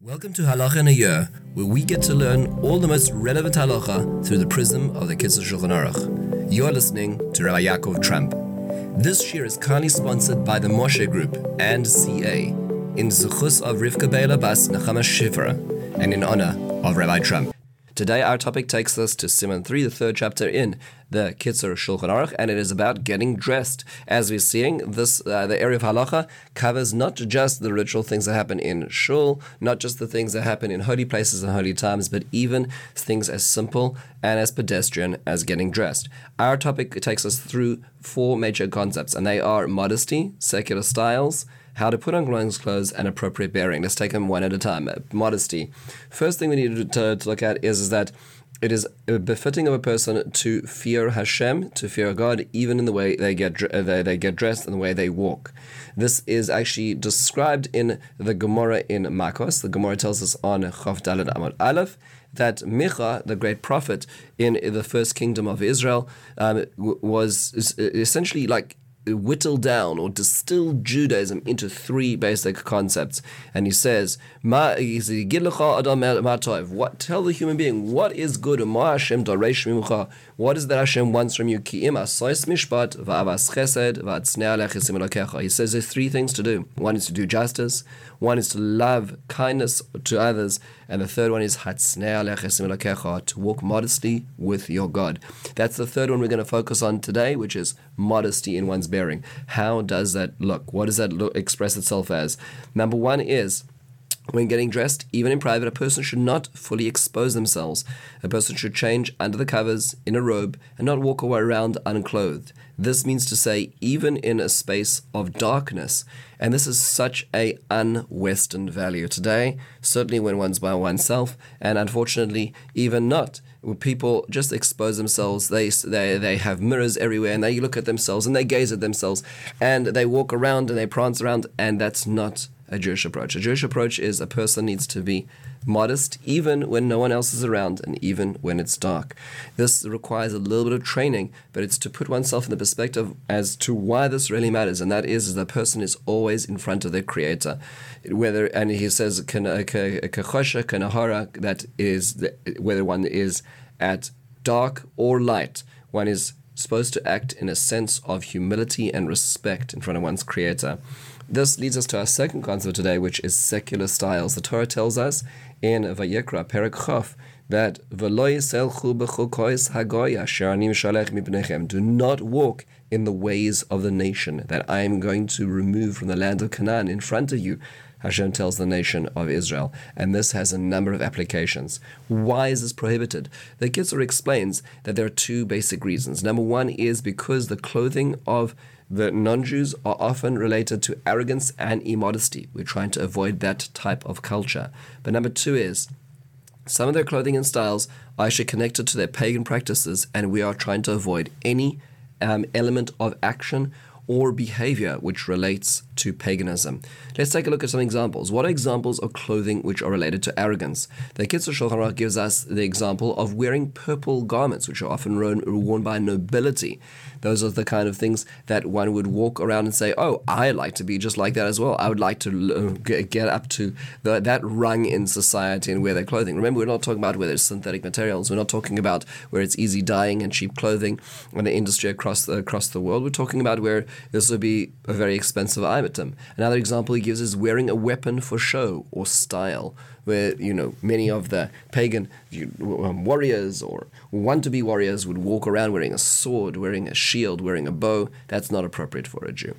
Welcome to Halacha in a Year, where we get to learn all the most relevant halacha through the prism of the Kitzur Shulchan Aruch. You are listening to Rabbi Yaakov Trump. This year is kindly sponsored by the Moshe Group and CA, in Zuchus of Rivka Beila Bas Nechama Shifra, and in honor of Rabbi Trump. Today our topic takes us to Siman 3, the third chapter in the Kitzur Shulchan Aruch, and it is about getting dressed. As we're seeing, the area of halacha covers not just the ritual things that happen in shul, not just the things that happen in holy places and holy times, but even things as simple and as pedestrian as getting dressed. Our topic takes us through four major concepts, and they are modesty, secular styles, how to put on clothes, and appropriate bearing. Let's take them one at a time. Modesty. First thing we need to look at is that it is befitting of a person to fear Hashem, to fear God, even in the way they get dressed and the way they walk. This is actually described in the Gemara in Makos. The Gemara tells us on Chav Daled Amud Aleph that Micha, the great prophet in the first kingdom of Israel, was essentially like whittled down or distilled Judaism into three basic concepts. And he says, what tell the human being what is good, what is that Hashem wants from you? He says there's three things to do. One is to do justice, one is to love kindness to others, and the third one is to walk modestly with your God. That's the third one we're going to focus on today, which is modesty in one's bearing. How does that look? What does that express itself as? Number one is, when getting dressed, even in private, a person should not fully expose themselves. A person should change under the covers in a robe and not walk around unclothed. This means to say, even in a space of darkness. And this is such a un-Western value today, certainly when one's by oneself, and unfortunately, even not. When people just expose themselves, they have mirrors everywhere, and they look at themselves, and they gaze at themselves, and they walk around, and they prance around, and that's not a Jewish approach. A Jewish approach is a person needs to be modest even when no one else is around and even when it's dark. This requires a little bit of training, but it's to put oneself in the perspective as to why this really matters, and that is the person is always in front of their Creator. And he says, that is whether one is at dark or light, one is supposed to act in a sense of humility and respect in front of one's Creator. This leads us to our second concept today, which is secular styles. The Torah tells us in Vayikra, Perek Chof, that do not walk in the ways of the nation that I am going to remove from the land of Canaan in front of you, Hashem tells the nation of Israel. And this has a number of applications. Why is this prohibited? The Kitzur explains that there are two basic reasons. Number one is because the clothing of the non-Jews are often related to arrogance and immodesty. We're trying to avoid that type of culture. But number two is, some of their clothing and styles are actually connected to their pagan practices, and we are trying to avoid any element of action or behavior which relates to paganism. Let's take a look at some examples. What are examples of clothing which are related to arrogance? The Kitzur Shulchan Aruch gives us the example of wearing purple garments, which are often worn by nobility. Those are the kind of things that one would walk around and say, oh, I like to be just like that as well. I would like to get up to that rung in society and wear their clothing. Remember, we're not talking about where there's synthetic materials. We're not talking about where it's easy dyeing and cheap clothing and the industry across the world. We're talking about where this would be a very expensive item. Another example he gives is wearing a weapon for show or style, where many of the pagan warriors or want-to-be warriors would walk around wearing a sword, wearing a shield, wearing a bow. That's not appropriate for a Jew.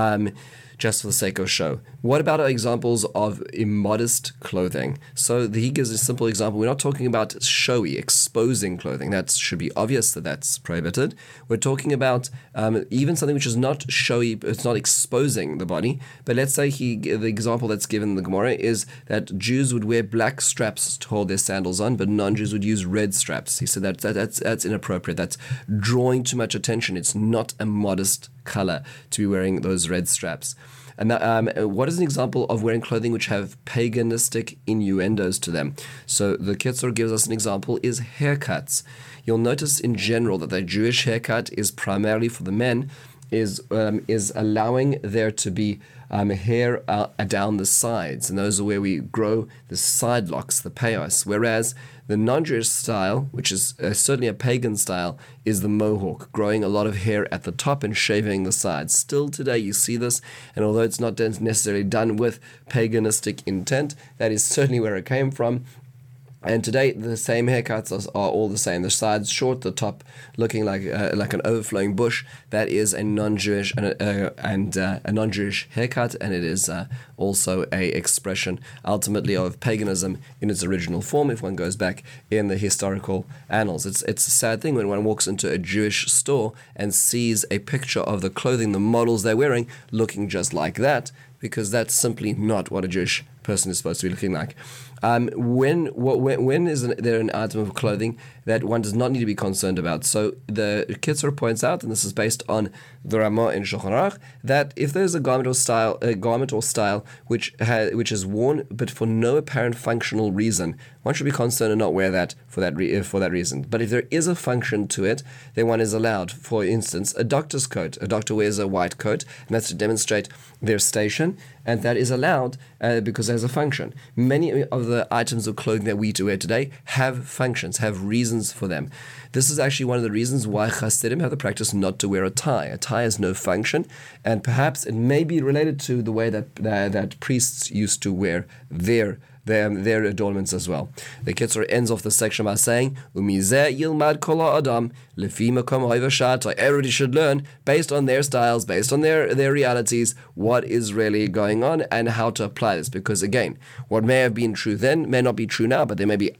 Just for the sake of show. What about examples of immodest clothing? So he gives a simple example. We're not talking about showy, exposing clothing. That should be obvious that that's prohibited. We're talking about even something which is not showy, it's not exposing the body. But let's say the example that's given in the Gemara is that Jews would wear black straps to hold their sandals on, but non-Jews would use red straps. He said that's inappropriate. That's drawing too much attention. It's not a modest color to be wearing those red straps. And what is an example of wearing clothing which have paganistic innuendos to them? So the Kitzur gives us an example is haircuts. You'll notice in general that the Jewish haircut is primarily for the men, is allowing there to be hair down the sides, and those are where we grow the side locks, the payos. Whereas the non-Jewish style, which is certainly a pagan style, is the mohawk, growing a lot of hair at the top and shaving the sides. Still today you see this, and although it's not necessarily done with paganistic intent, that is certainly where it came from. And today, the same haircuts are all the same. The sides short, the top looking like an overflowing bush. That is a non-Jewish a non-Jewish haircut, and it is also a expression ultimately of paganism in its original form. If one goes back in the historical annals, it's a sad thing when one walks into a Jewish store and sees a picture of the clothing, the models they're wearing, looking just like that, because that's simply not what a Jewish person is supposed to be looking like. When is there an item of clothing that one does not need to be concerned about? So the Kitzur points out, and this is based on the Ramah in Shulchan Aruch, that if there's a garment or style which is worn but for no apparent functional reason, one should be concerned and not wear that for that reason. But if there is a function to it, then one is allowed. For instance, a doctor's coat. A doctor wears a white coat, and that's to demonstrate their station, and that is allowed because there's a function. Many of the items of clothing that we wear today have functions, have reasons for them. This is actually one of the reasons why Hasidim have the practice not to wear a tie. A tie has no function, and perhaps it may be related to the way that priests used to wear their adornments as well. The Kitzur ends off the section by saying, "Umizeh yilmad kol ha'adam lefi makom ha'ivashat." Everybody should learn, based on their styles, based on their realities, what is really going on and how to apply this. Because again, what may have been true then may not be true now, but there may be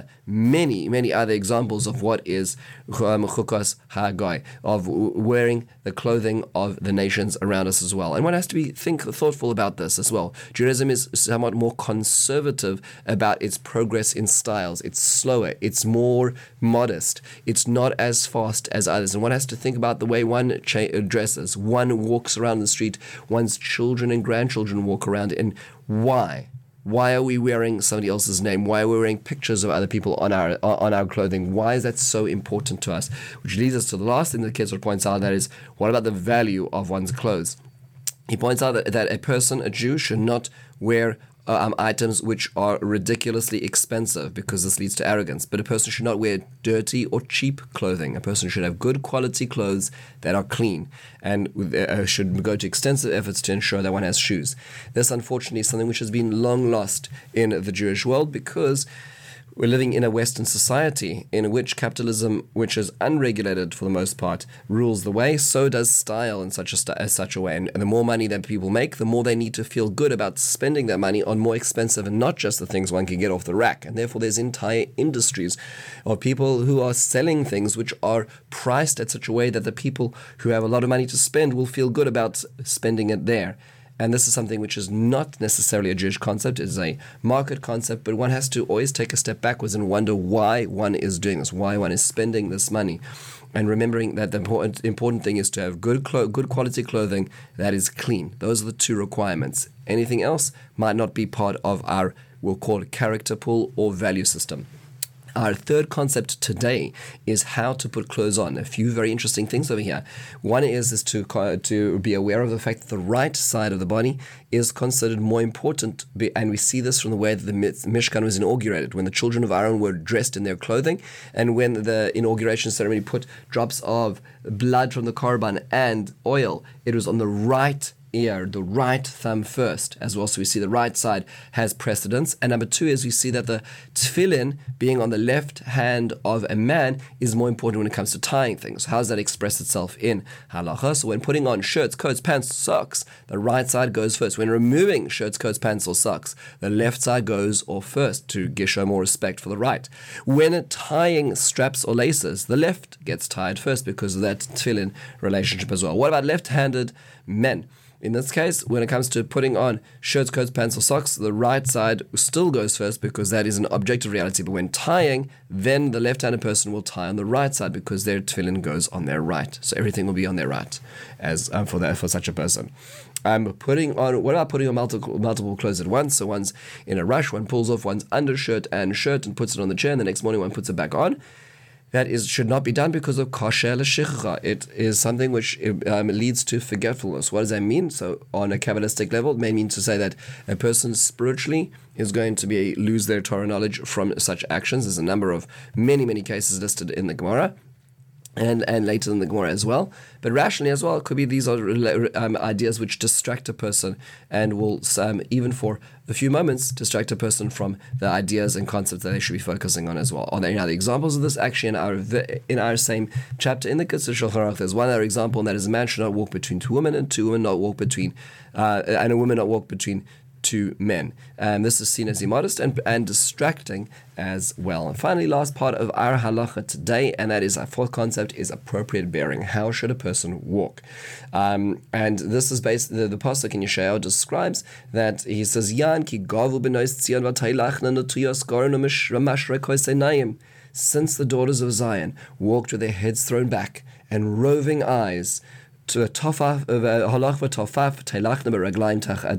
many other examples of what is chukos ha'goy, of wearing the clothing of the nations around us as well. And one has to be thoughtful about this as well. Judaism is somewhat more conservative about its progress in styles. It's slower, it's more modest, it's not as fast as others, and one has to think about the way one dresses, one walks around the street, one's children and grandchildren walk around, and why are we wearing somebody else's name? Why are we wearing pictures of other people on our clothing? Why is that so important to us? Which leads us to the last thing that Kitzur points out, that is, what about the value of one's clothes? He points out that a Jew, should not wear items which are ridiculously expensive, because this leads to arrogance. But a person should not wear dirty or cheap clothing. A person should have good quality clothes that are clean, and should go to extensive efforts to ensure that one has shoes. This, unfortunately, is something which has been long lost in the Jewish world, because we're living in a Western society in which capitalism, which is unregulated for the most part, rules the way. So does style in such a way. And the more money that people make, the more they need to feel good about spending that money on more expensive and not just the things one can get off the rack. And therefore, there's entire industries of people who are selling things which are priced at such a way that the people who have a lot of money to spend will feel good about spending it there. And this is something which is not necessarily a Jewish concept. It is a market concept, but one has to always take a step backwards and wonder why one is doing this, why one is spending this money. And remembering that the important thing is to have good quality clothing that is clean. Those are the two requirements. Anything else might not be part of our, we'll call it, character pool or value system. Our third concept today is how to put clothes on. A few very interesting things over here. One is to be aware of the fact that the right side of the body is considered more important, and we see this from the way that the Mishkan was inaugurated, when the children of Aaron were dressed in their clothing, and when the inauguration ceremony put drops of blood from the korban and oil, it was on the right ear, the right thumb first as well. So we see the right side has precedence. And number two is we see that the tefillin being on the left hand of a man is more important when it comes to tying things. How does that express itself in halacha? So when putting on shirts, coats, pants, socks, the right side goes first. When removing shirts, coats, pants, or socks, the left side goes off first to show more respect for the right. When tying straps or laces, the left gets tied first because of that tefillin relationship as well. What about left-handed men? In this case, when it comes to putting on shirts, coats, pants, or socks, the right side still goes first because that is an objective reality. But when tying, then the left-handed person will tie on the right side because their tefillin goes on their right. So everything will be on their right as for such a person. What about putting on multiple clothes at once? So one's in a rush, one pulls off one's undershirt and shirt and puts it on the chair, and the next morning one puts it back on. that should not be done because of kosher l'shichra. It is something which leads to forgetfulness. What does that mean? So on a Kabbalistic level, it may mean to say that a person spiritually is going to lose their Torah knowledge from such actions. There's a number of many cases listed in the Gemara. And later in the Gemara as well. But rationally as well, it could be these are ideas which distract a person and will, even for a few moments, distract a person from the ideas and concepts that they should be focusing on as well. Are there any other examples of this? Actually, in our same chapter in the Kitzur Shulchan Aruch, there's one other example, and that is a man should not walk between two women, and two women not walk between, and a woman not walk between two men. This is seen as immodest and distracting as well. And finally, last part of our halacha today, and that is our fourth concept, is appropriate bearing. How should a person walk? And this is based, the pasuk in Yeshayahu describes that he says, Yan ki gavu b'nois tzion v'taylachna nutuyos goren u'mashre koisenayim. Since the daughters of Zion walked with their heads thrown back and roving eyes, to a tofaf halach v'tofaf teilachna b'raglaim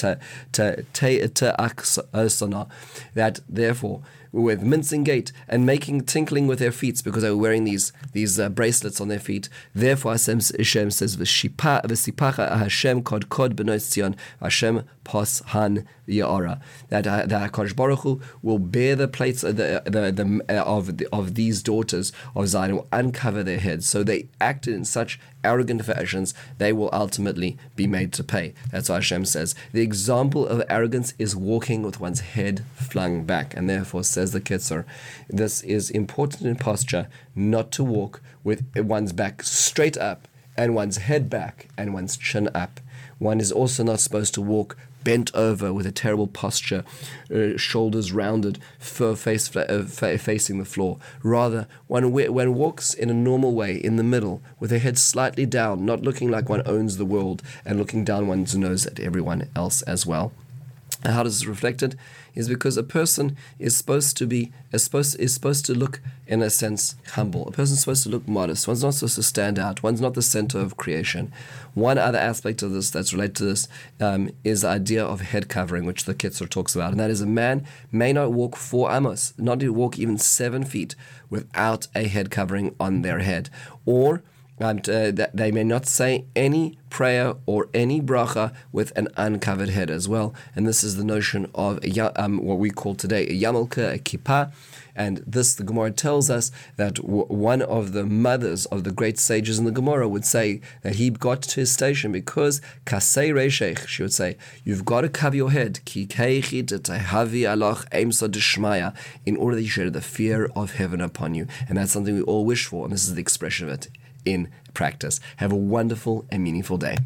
te'aksana, that therefore with mincing gait and tinkling with their feet, because they were wearing these bracelets on their feet. Therefore Hashem says v'sipacha Hashem kod b'nois Tzion Hashem poshan ya'ara, that HaKadosh Baruch Hu will bear the plates of these daughters of Zion, will uncover their heads. So they acted in such arrogant fashions, they will ultimately be made to pay. That's what Hashem says. The example of arrogance is walking with one's head flung back, and therefore, says the Kitzur, this is important in posture, not to walk with one's back straight up and one's head back and one's chin up. One is also not supposed to walk bent over with a terrible posture, shoulders rounded, facing the floor. Rather, one walks in a normal way, in the middle, with their head slightly down, not looking like one owns the world, and looking down one's nose at everyone else as well. And how does this reflected? Is because a person is supposed to look, in a sense, humble. A person is supposed to look modest. One's not supposed to stand out. One's not the center of creation. One other aspect of this that's related to this is the idea of head covering, which the Kitzur talks about, and that is a man may not walk 4 amos, not to walk even 7 feet without a head covering on their head, or that they may not say any prayer or any bracha with an uncovered head as well. And this is the notion of what we call today a yarmulke, a kippah. And this, the Gemara tells us that one of the mothers of the great sages in the Gemara would say that he got to his station because kasei reishech, she would say, you've got to cover your head, ki keichi tehavi alach eimsa deshmaya, in order that you should have the fear of heaven upon you. And that's something we all wish for, and this is the expression of it in practice. Have a wonderful and meaningful day.